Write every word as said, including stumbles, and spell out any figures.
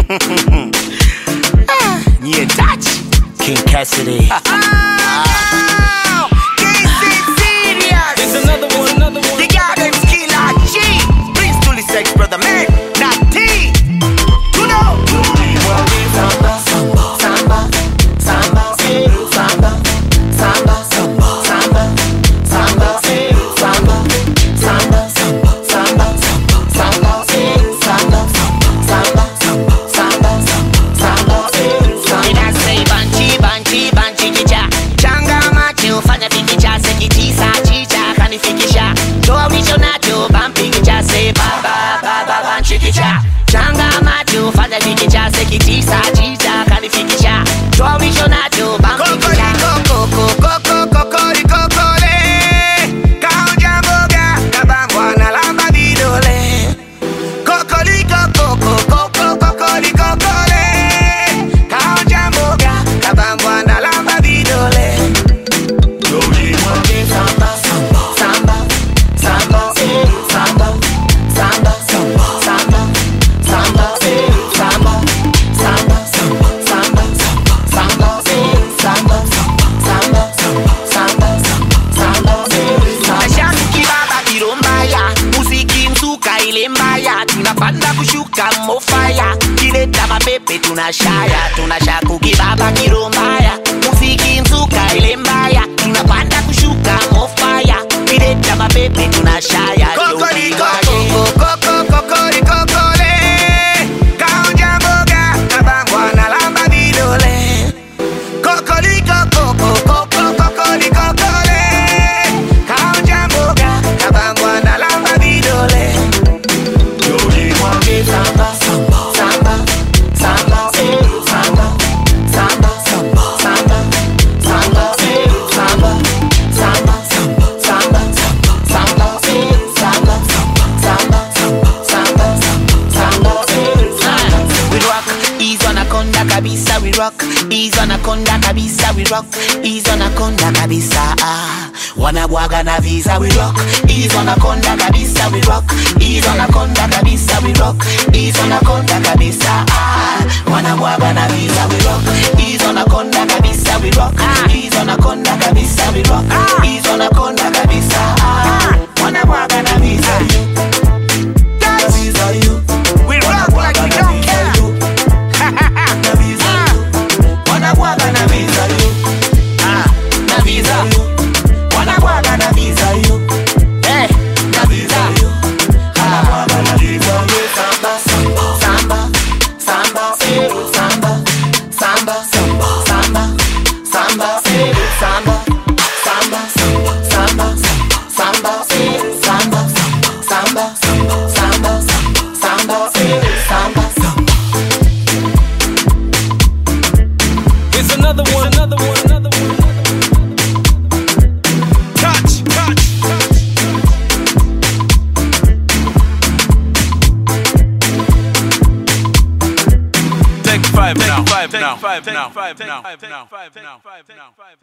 Yeah, touch King Cassidy. oh, this is serious. There's another one, another one. The Gardens Killer G. Prince Tully Sex Brother Man, not T. You know. Samba, samba, samba, samba, samba, samba, samba, samba, samba, samba, samba, samba, samba, samba, samba, samba, samba, samba. Ina say banchi, banchi, banchi kicha. Changa macho, fanya fikicha. Sekitisa, chicha, kanifikisha. Toa wicho nacho, bampi kicha. Say baba, baba, banchi kicha. Changa macho, fanya fikicha. Sekitisa, chicha, kanifikisha. Toa wicho nacho, bampi kicha. Koko, koko, koko, koko, koko, le. Kaonja mboga, kabangwa na lamba vidole. Kokoliko, koko, koko, kokoliko, kole. Kaonja mboga, kabangwa na lamba vidole. Samba, samba, samba, samba, samba, samba, samba, samba, samba, samba, samba, samba, samba, samba, samba, samba. Mashaku kibaba kirombaya, muziki msuka ile mbaya. Tunapanda kushuka mofaya, kileta mapepe tunashaya. Tunashaku kibaba kirombaya, muziki msuka ile mbaya. Tunapanda kushuka mofaya, kileta mapepe tunashaya. Kokoriko, koko, koko, kokoriko, kole. Kaonja mboga, kabangwa na lamba vidole. Kokoriko, koko, koko, kokoriko, kole. Kaonja mboga, kabangwa na lamba vidole. Samba, samba, samba, samba, samba, samba, samba, samba, samba, samba, samba, samba, samba, samba, samba, samba, samba. We rock, ease anaconda kabisa. We rock, ease anaconda kabisa. We rock, ease anaconda kabisa. Ah, wanabwaga na visa. We rock, ease anaconda kabisa. We rock, ease anaconda kabisa. We rock, ease anaconda kabisa. Ah, wanabwaga na visa. We rock, ease anaconda kabisa. We rock, ease anaconda kabisa. We rock, ease anaconda kabisa. Ah, wanabwaga na visa. We rock like we don't care. Wanabwaga na visa you. Ah, na visa. Wanabwaga na visa you. Eh, na visa you. Wanabwaga na visa you. Samba, samba, samba, samba, samba, samba, samba, samba, samba, samba, samba, samba, samba, samba, samba, samba, samba. Here's another one, another one, another one. Touch, touch, touch. Take five now, five now, five now, five now, five now, five now, five now.